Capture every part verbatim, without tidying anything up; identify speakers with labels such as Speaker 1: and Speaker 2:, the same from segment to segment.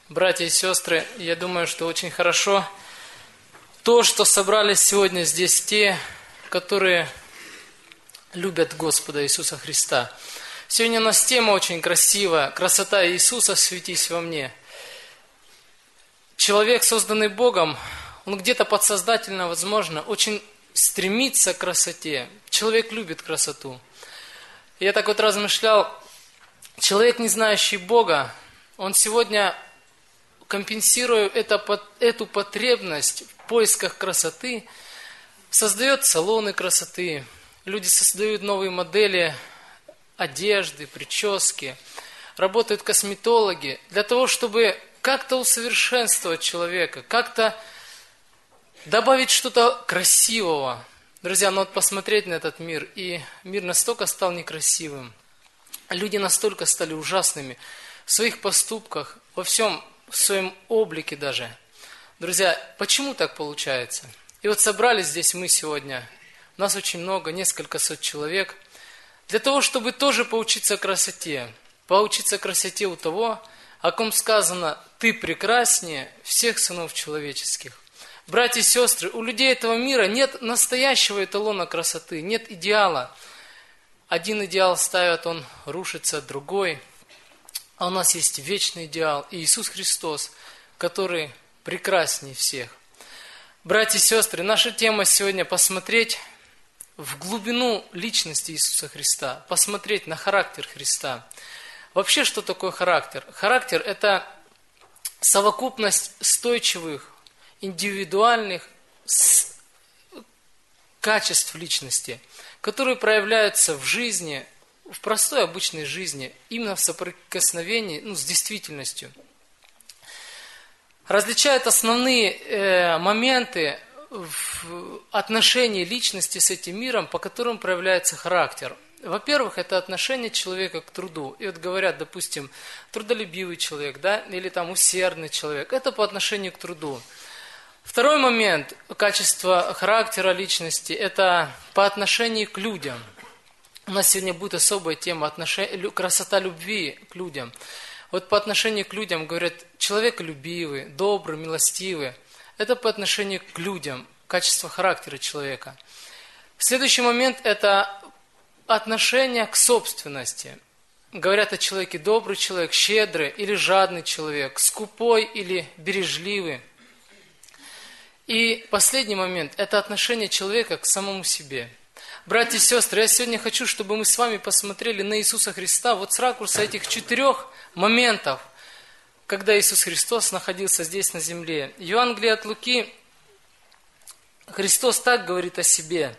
Speaker 1: Братья и сестры, я думаю, что очень хорошо то, что собрались сегодня здесь те, которые любят Господа Иисуса Христа. Сегодня у нас тема очень красивая. Красота Иисуса, светись во мне. Человек, созданный Богом, он где-то подсознательно, возможно, очень стремится к красоте. Человек любит красоту. Я так вот размышлял, человек, не знающий Бога, он сегодня, компенсируя это, эту потребность в поисках красоты, создает салоны красоты. Люди создают новые модели одежды, прически. Работают косметологи для того, чтобы как-то усовершенствовать человека, как-то добавить что-то красивого. Друзья, ну вот посмотреть на этот мир, и мир настолько стал некрасивым. Люди настолько стали ужасными в своих поступках, во всем, в своем облике даже. Друзья, почему так получается? И вот собрались здесь мы сегодня, нас очень много, несколько сот человек, для того, чтобы тоже поучиться красоте. Поучиться красоте у того, о ком сказано: «Ты прекраснее всех сынов человеческих». Братья и сестры, у людей этого мира нет настоящего эталона красоты, нет идеала. Один идеал ставят, он рушится, другой. А у нас есть вечный идеал, Иисус Христос, который прекраснее всех. Братья и сестры, наша тема сегодня посмотреть в глубину личности Иисуса Христа, посмотреть на характер Христа. Вообще, что такое характер? Характер – это совокупность стойчивых, индивидуальных качеств личности, которые проявляются в жизни, в простой обычной жизни, именно в соприкосновении ну, с действительностью. Различают основные э, моменты в отношении личности с этим миром, по которым проявляется характер. Во-первых, это отношение человека к труду. И вот говорят, допустим, трудолюбивый человек, да, или там усердный человек. Это по отношению к труду. Второй момент качества характера личности – это по отношению к людям. У нас сегодня будет особая тема отношения, красота любви к людям. Вот по отношению к людям говорят, человеколюбивый, добрый, милостивый. Это по отношению к людям, качество характера человека. Следующий момент – это отношение к собственности. Говорят о человеке: добрый человек, щедрый или жадный человек, скупой или бережливый. И последний момент – это отношение человека к самому себе. Братья и сестры, я сегодня хочу, чтобы мы с вами посмотрели на Иисуса Христа вот с ракурса этих четырех моментов, когда Иисус Христос находился здесь на земле. Евангелие от Луки, Христос так говорит о себе: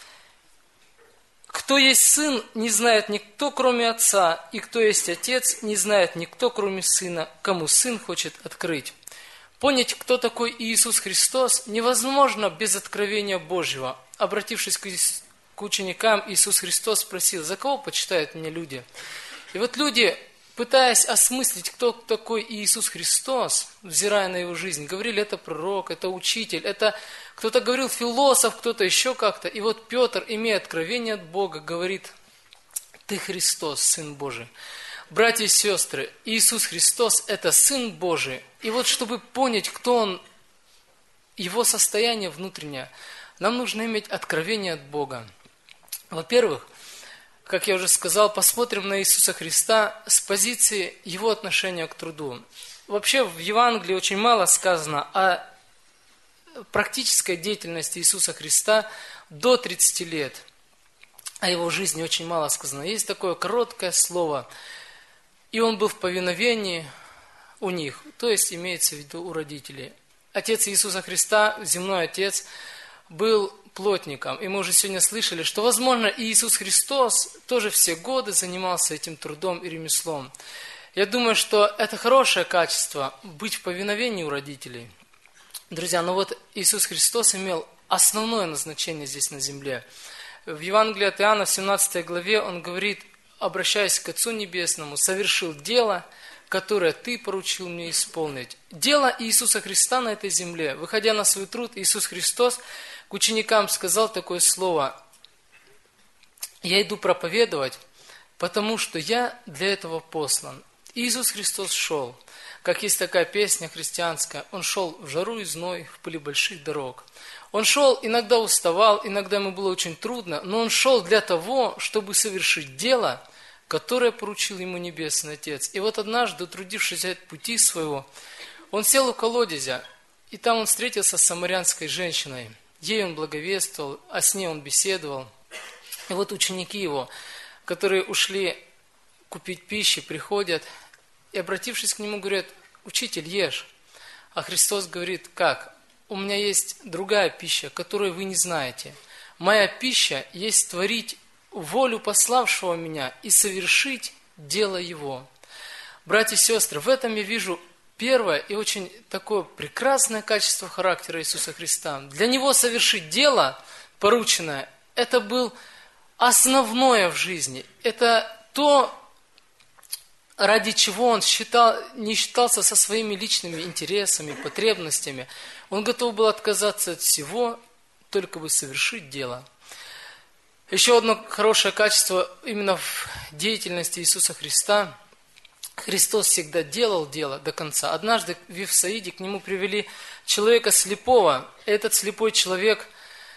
Speaker 1: «Кто есть Сын, не знает никто, кроме Отца, и кто есть Отец, не знает никто, кроме Сына, кому Сын хочет открыть». Понять, кто такой Иисус Христос, невозможно без откровения Божьего. Обратившись к ученикам, Иисус Христос спросил: «За кого почитают меня люди?» И вот люди, пытаясь осмыслить, кто такой Иисус Христос, взирая на Его жизнь, говорили: это пророк, это учитель, это кто-то говорил философ, кто-то еще как-то. И вот Петр, имея откровение от Бога, говорит: «Ты Христос, Сын Божий». Братья и сестры, Иисус Христос – это Сын Божий. И вот чтобы понять, кто Он, Его состояние внутреннее, нам нужно иметь откровение от Бога. Во-первых, как я уже сказал, посмотрим на Иисуса Христа с позиции Его отношения к труду. Вообще в Евангелии очень мало сказано о практической деятельности Иисуса Христа до тридцати лет. О Его жизни очень мало сказано. Есть такое короткое слово: «И Он был в повиновении у них», то есть имеется в виду у родителей. Отец Иисуса Христа, земной Отец, был плотником. И мы уже сегодня слышали, что, возможно, Иисус Христос тоже все годы занимался этим трудом и ремеслом. Я думаю, что это хорошее качество – быть в повиновении у родителей. Друзья, но вот Иисус Христос имел основное назначение здесь на земле. В Евангелии от Иоанна в семнадцатой главе Он говорит, обращаясь к Отцу Небесному: «Совершил дело, которое Ты поручил мне исполнить». Дело Иисуса Христа на этой земле. Выходя на свой труд, Иисус Христос к ученикам сказал такое слово: «Я иду проповедовать, потому что я для этого послан». Иисус Христос шел. как есть такая песня христианская, он шел в жару и зной, в пыли больших дорог. Он шел, иногда уставал, иногда ему было очень трудно, но он шел для того, чтобы совершить дело, которое поручил ему Небесный Отец. И вот однажды, утрудившись от пути своего, он сел у колодезя, и там он встретился с самарянской женщиной. Ей он благовествовал, а с ней он беседовал. И вот ученики его, которые ушли купить пищи, приходят и, обратившись к нему, говорят: «Учитель, ешь». А Христос говорит: «Как? У меня есть другая пища, которую вы не знаете. Моя пища есть творить волю пославшего меня и совершить дело его». Братья и сестры, в этом я вижу первое и очень такое прекрасное качество характера Иисуса Христа. Для Него совершить дело порученное, это был основное в жизни. Это то, ради чего Он считал, не считался со своими личными интересами, потребностями. Он готов был отказаться от всего, только бы совершить дело. Еще одно хорошее качество именно в деятельности Иисуса Христа. Христос всегда делал дело до конца. Однажды в Вифсаиде к Нему привели человека слепого. Этот слепой человек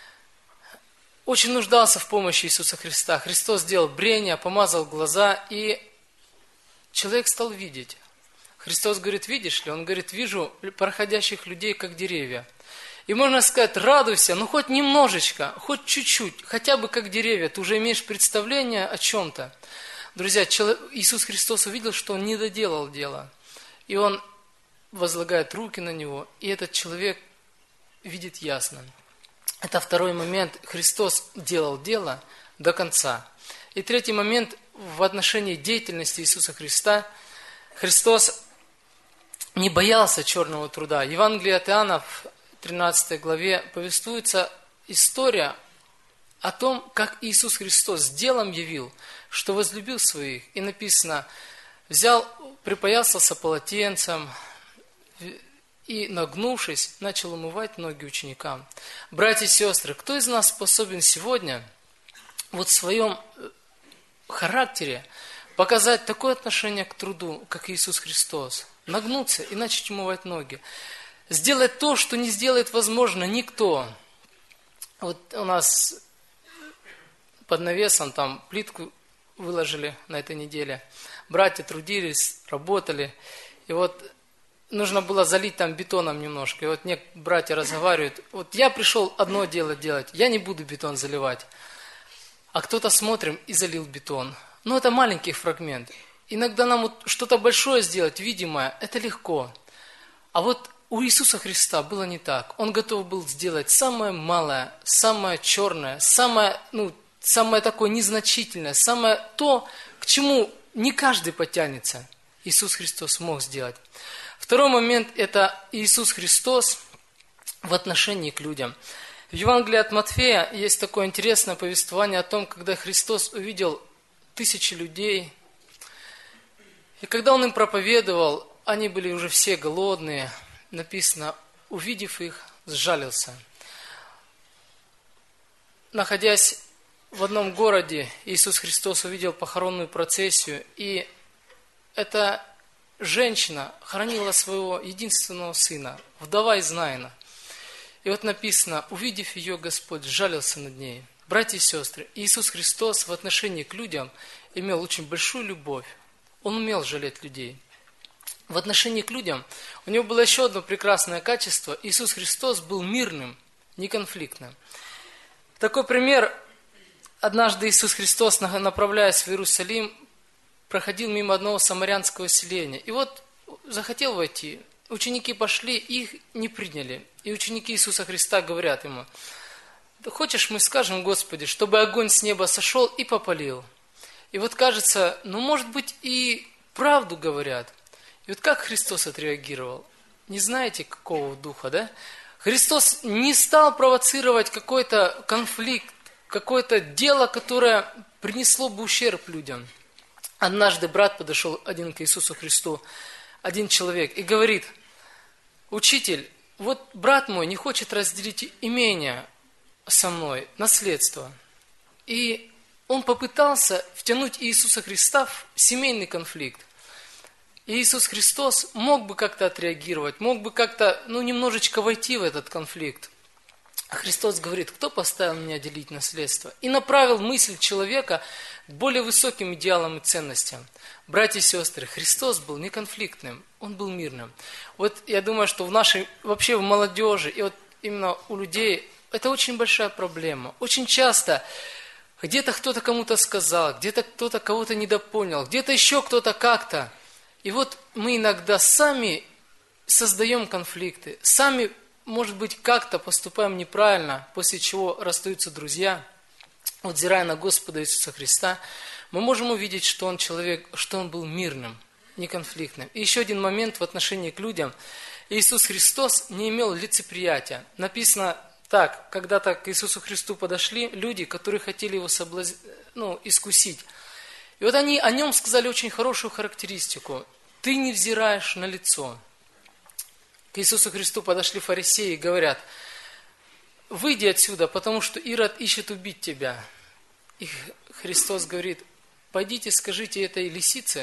Speaker 1: очень нуждался в помощи Иисуса Христа. Христос сделал брение, помазал глаза, и человек стал видеть. Христос говорит: «Видишь ли?» Он говорит: «Вижу проходящих людей, как деревья». И можно сказать: радуйся, ну хоть немножечко, хоть чуть-чуть, хотя бы как деревья, ты уже имеешь представление о чем-то. Друзья, Иисус Христос увидел, что он не доделал дело. И он возлагает руки на него, и этот человек видит ясно. Это второй момент. Христос делал дело до конца. И третий момент в отношении деятельности Иисуса Христа. Христос не боялся черного труда. Евангелие от Иоанна в тринадцатой главе повествуется история о том, как Иисус Христос делом явил, что возлюбил своих. И написано: взял, припоясался полотенцем и, нагнувшись, начал умывать ноги ученикам. Братья и сестры, кто из нас способен сегодня вот в своем характере показать такое отношение к труду, как Иисус Христос? Нагнуться и начать умывать ноги. Сделать то, что не сделает, возможно, никто. Вот у нас под навесом там плитку выложили на этой неделе. Братья трудились, работали. И вот нужно было залить там бетоном немножко. И вот некоторые братья разговаривают: вот я пришел одно дело делать, я не буду бетон заливать. А кто-то смотрим и залил бетон. Но это маленький фрагмент. Иногда нам вот что-то большое сделать, видимое, это легко. А вот у Иисуса Христа было не так. Он готов был сделать самое малое, самое черное, самое, ну, самое такое незначительное, самое то, к чему не каждый потянется. Иисус Христос мог сделать. Второй момент – это Иисус Христос в отношении к людям. В Евангелии от Матфея есть такое интересное повествование о том, когда Христос увидел тысячи людей, и когда Он им проповедовал, они были уже все голодные. Написано: увидев их, сжалился. Находясь в одном городе, Иисус Христос увидел похоронную процессию, и эта женщина хоронила своего единственного сына, вдова из Наина. И вот написано: увидев ее, Господь сжалился над ней. Братья и сестры, Иисус Христос в отношении к людям имел очень большую любовь. Он умел жалеть людей. В отношении к людям у него было еще одно прекрасное качество. Иисус Христос был мирным, неконфликтным. Такой пример. Однажды Иисус Христос, направляясь в Иерусалим, проходил мимо одного самарянского селения. И вот захотел войти. Ученики пошли, их не приняли. И ученики Иисуса Христа говорят ему: хочешь, мы скажем Господи, чтобы огонь с неба сошел и попалил? И вот кажется, ну может быть и правду говорят. И вот как Христос отреагировал? Не знаете, какого духа, да? Христос не стал провоцировать какой-то конфликт, какое-то дело, которое принесло бы ущерб людям. Однажды брат подошел один к Иисусу Христу, один человек, и говорит: учитель, вот брат мой не хочет разделить имение со мной, наследство. И он попытался втянуть Иисуса Христа в семейный конфликт. И Иисус Христос мог бы как-то отреагировать, мог бы как-то, ну, немножечко войти в этот конфликт. А Христос говорит: кто поставил меня делить наследство? И направил мысль человека к более высоким идеалам и ценностям. Братья и сестры, Христос был не конфликтным, Он был мирным. Вот я думаю, что в нашей, вообще в молодежи, и вот именно у людей, это очень большая проблема. Очень часто где-то кто-то кому-то сказал, где-то кто-то кого-то недопонял, где-то еще кто-то как-то. И вот мы иногда сами создаем конфликты, сами, может быть, как-то поступаем неправильно, после чего расстаются друзья. Вот взирая на Господа Иисуса Христа, мы можем увидеть, что Он человек, что Он был мирным, неконфликтным. И еще один момент в отношении к людям. Иисус Христос не имел лицеприятия. Написано так: когда-то к Иисусу Христу подошли люди, которые хотели Его соблаз... ну, искусить. И вот они о Нем сказали очень хорошую характеристику: ты не взираешь на лицо. К Иисусу Христу подошли фарисеи и говорят: выйди отсюда, потому что Ирод ищет убить тебя. И Христос говорит: пойдите, скажите этой лисице.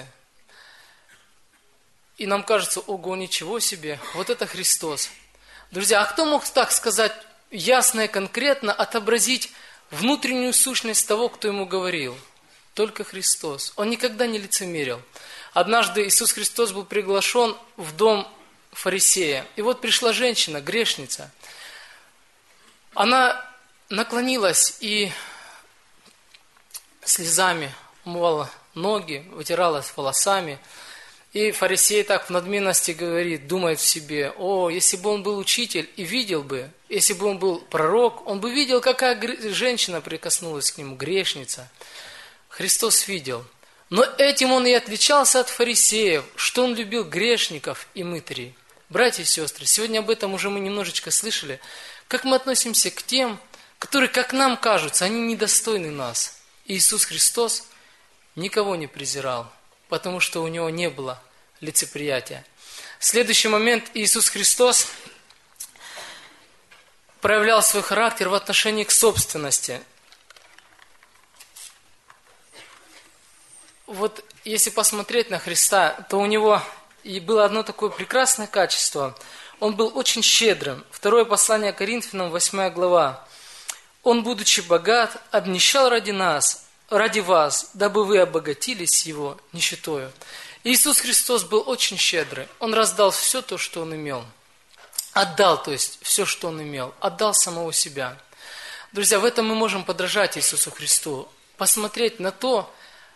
Speaker 1: И нам кажется: ого, ничего себе, вот это Христос. Друзья, а кто мог так сказать ясно и конкретно, отобразить внутреннюю сущность того, кто ему говорил? Только Христос. Он никогда не лицемерил. Однажды Иисус Христос был приглашен в дом фарисея. И вот пришла женщина, грешница. Она наклонилась и слезами умывала ноги, вытиралась волосами. И фарисей так в надменности говорит, думает в себе: о, если бы он был учитель и видел бы, если бы он был пророк, он бы видел, какая женщина прикоснулась к нему, грешница. Христос видел. Но этим он и отличался от фарисеев, что он любил грешников и мытарей. Братья и сестры, сегодня об этом уже мы немножечко слышали. Как мы относимся к тем, которые, как нам кажутся, они недостойны нас. Иисус Христос никого не презирал, потому что у Него не было лицеприятия. Следующий момент: Иисус Христос проявлял свой характер в отношении к собственности. Вот если посмотреть на Христа, то у Него и было одно такое прекрасное качество. Он был очень щедрым. Второе послание Коринфянам, восьмая глава. Он, будучи богат, обнищал ради нас, ради вас, дабы вы обогатились Его нищетою. Иисус Христос был очень щедрый. Он раздал все то, что Он имел. Отдал, то есть, все, что Он имел. Отдал самого себя. Друзья, в этом мы можем подражать Иисусу Христу. Посмотреть на то,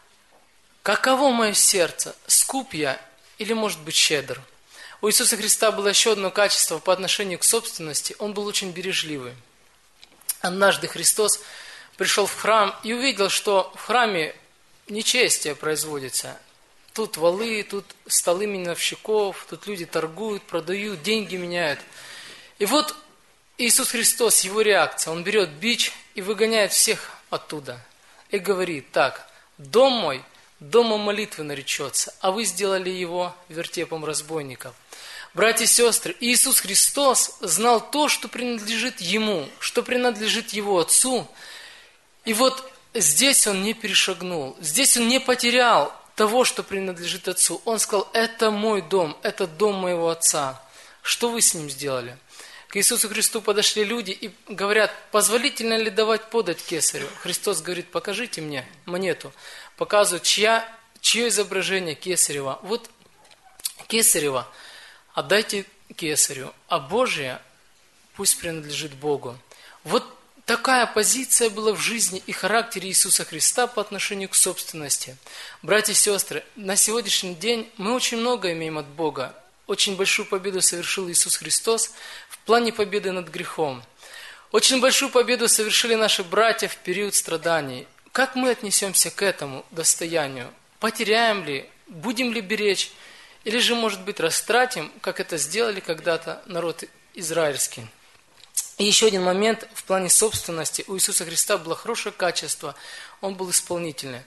Speaker 1: каково мое сердце, скуп я или, может быть, щедр. У Иисуса Христа было еще одно качество по отношению к собственности. Он был очень бережливый. Однажды Христос пришел в храм и увидел, что в храме нечестие производится. Тут валы, тут столы миновщиков, тут люди торгуют, продают, деньги меняют. И вот Иисус Христос, его реакция, Он берет бич и выгоняет всех оттуда. И говорит: так, дом мой домом молитвы наречется, а вы сделали его вертепом разбойников. Братья и сестры, Иисус Христос знал то, что принадлежит Ему, что принадлежит Его Отцу. И вот здесь Он не перешагнул, здесь Он не потерял того, что принадлежит Отцу. Он сказал: это мой дом, это дом моего Отца. Что вы с ним сделали? К Иисусу Христу подошли люди и говорят: позволительно ли давать подать кесарю? Христос говорит: покажите мне монету. Показывают, чья, чье изображение кесарева. Вот кесарева отдайте кесарю, а Божие пусть принадлежит Богу. Вот такая позиция была в жизни и характере Иисуса Христа по отношению к собственности. Братья и сестры, на сегодняшний день мы очень много имеем от Бога. Очень большую победу совершил Иисус Христос в плане победы над грехом. Очень большую победу совершили наши братья в период страданий. Как мы отнесемся к этому достоянию? Потеряем ли? Будем ли беречь? Или же, может быть, растратим, как это сделали когда-то народ израильский? И еще один момент в плане собственности. У Иисуса Христа было хорошее качество. Он был исполнительный.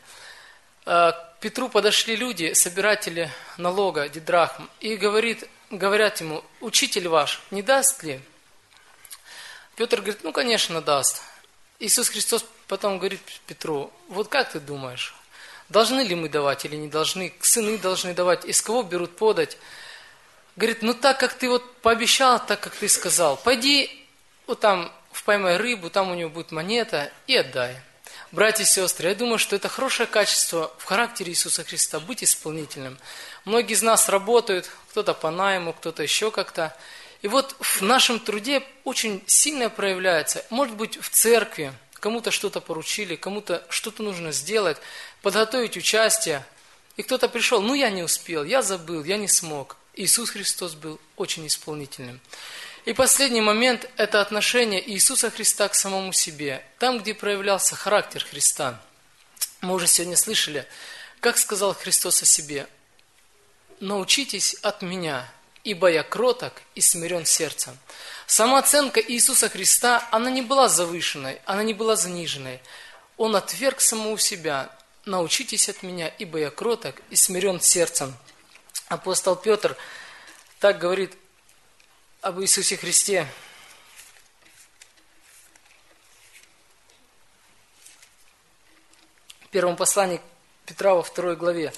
Speaker 1: К Петру подошли люди, собиратели налога, дидрахм, и говорит, говорят ему: учитель ваш не даст ли? Петр говорит: ну, конечно, даст. Иисус Христос потом говорит Петру: вот как ты думаешь, должны ли мы давать или не должны, сыны должны давать, из кого берут подать. Говорит, ну так, как ты вот пообещал, так, как ты сказал, пойди вот там поймай рыбу, там у него будет монета и отдай. Братья и сестры, я думаю, что это хорошее качество в характере Иисуса Христа, быть исполнительным. Многие из нас работают, кто-то по найму, кто-то еще как-то. И вот в нашем труде очень сильно проявляется, может быть, в церкви, кому-то что-то поручили, кому-то что-то нужно сделать, подготовить участие. И кто-то пришел, ну я не успел, я забыл, я не смог. Иисус Христос был очень исполнительным. И последний момент – это отношение Иисуса Христа к самому себе. Там, где проявлялся характер Христа. Мы уже сегодня слышали, как сказал Христос о себе. «Научитесь от Меня, ибо я кроток и смирен сердцем». Самооценка Иисуса Христа, она не была завышенной, она не была заниженной. Он отверг самого себя. «Научитесь от Меня, ибо я кроток и смирен сердцем». Апостол Петр так говорит об Иисусе Христе. В первом послании Петра во второй главе.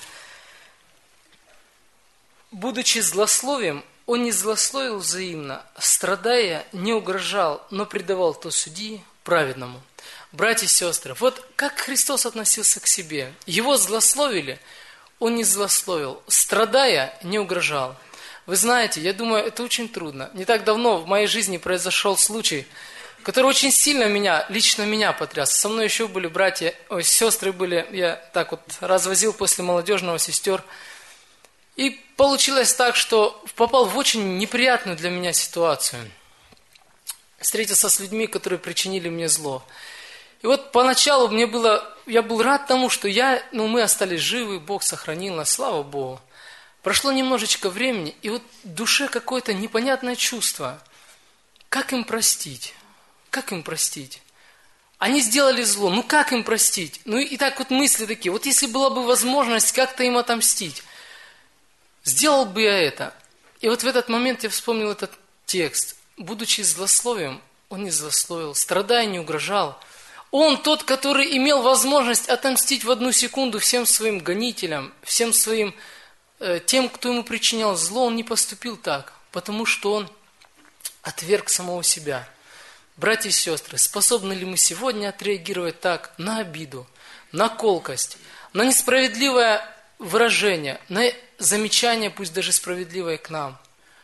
Speaker 1: «Будучи злословием, он не злословил взаимно, страдая, не угрожал, но предавал то судьи праведному». Братья и сестры, вот как Христос относился к себе. Его злословили, он не злословил, страдая, не угрожал. Вы знаете, я думаю, это очень трудно. Не так давно в моей жизни произошел случай, который очень сильно меня, лично меня потряс. Со мной еще были братья, ой, сестры были. Я так вот развозил после молодежного сестер. И получилось так, что попал в очень неприятную для меня ситуацию. Встретился с людьми, которые причинили мне зло. И вот поначалу мне было, я был рад тому, что я, ну, мы остались живы, Бог сохранил нас, слава Богу. Прошло немножечко времени, и вот в душе какое-то непонятное чувство. Как им простить? Как им простить? Они сделали зло, ну как им простить? Ну и так вот мысли такие, вот если была бы возможность как-то им отомстить, сделал бы я это. И вот в этот момент я вспомнил этот текст. Будучи злословием, он не злословил, страдая, не угрожал. Он тот, который имел возможность отомстить в одну секунду всем своим гонителям, всем своим тем, кто ему причинял зло, он не поступил так, потому что он отверг самого себя. Братья и сестры, способны ли мы сегодня отреагировать так на обиду, на колкость, на несправедливое выражение, на замечание, пусть даже справедливое к нам?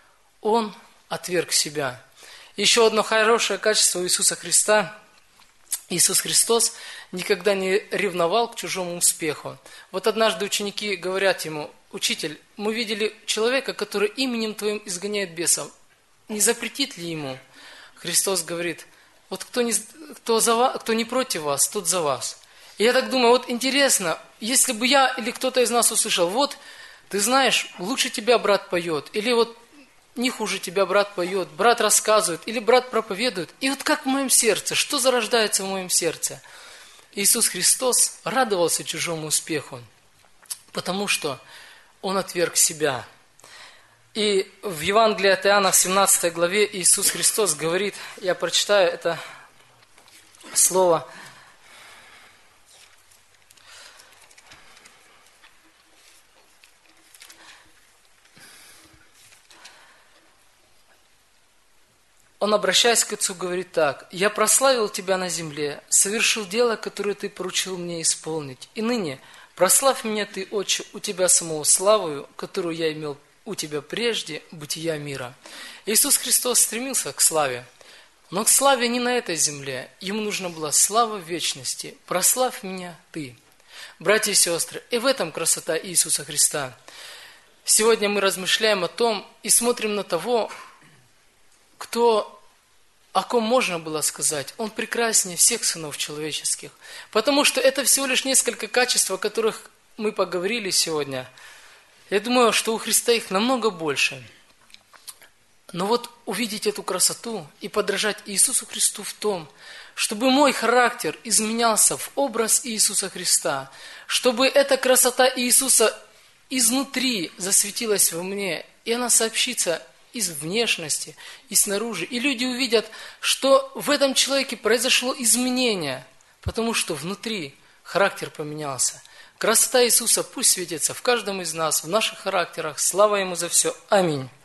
Speaker 1: Он отверг себя. Еще одно хорошее качество у Иисуса Христа. Иисус Христос никогда не ревновал к чужому успеху. Вот однажды ученики говорят ему: «Учитель, мы видели человека, который именем Твоим изгоняет бесов. Не запретит ли ему?» Христос говорит: «Вот кто не, кто за вас, кто не против вас, тот за вас». И я так думаю, вот интересно, если бы я или кто-то из нас услышал: «Вот, ты знаешь, лучше тебя брат поет», или вот не хуже тебя брат поет, брат рассказывает, или брат проповедует. И вот как в моем сердце, что зарождается в моем сердце? Иисус Христос радовался чужому успеху, потому что Он отверг себя. И в Евангелии от Иоанна в семнадцатой главе Иисус Христос говорит, я прочитаю это слово. Он, обращаясь к Отцу, говорит так: «Я прославил Тебя на земле, совершил дело, которое Ты поручил мне исполнить. И ныне прославь меня Ты, Отче, у Тебя самого славою, которую я имел у Тебя прежде бытия мира». Иисус Христос стремился к славе, но к славе не на этой земле. Ему нужна была слава в вечности. «Прославь меня Ты». Братья и сестры, и в этом красота Иисуса Христа. Сегодня мы размышляем о том и смотрим на того, кто, о ком можно было сказать, он прекраснее всех сынов человеческих. Потому что это всего лишь несколько качеств, о которых мы поговорили сегодня. Я думаю, что у Христа их намного больше. Но вот увидеть эту красоту и подражать Иисусу Христу в том, чтобы мой характер изменялся в образ Иисуса Христа, чтобы эта красота Иисуса изнутри засветилась во мне, и она сообщится из внешности, и снаружи. И люди увидят, что в этом человеке произошло изменение, потому что внутри характер поменялся. Красота Иисуса пусть светится в каждом из нас, в наших характерах. Слава Ему за все. Аминь.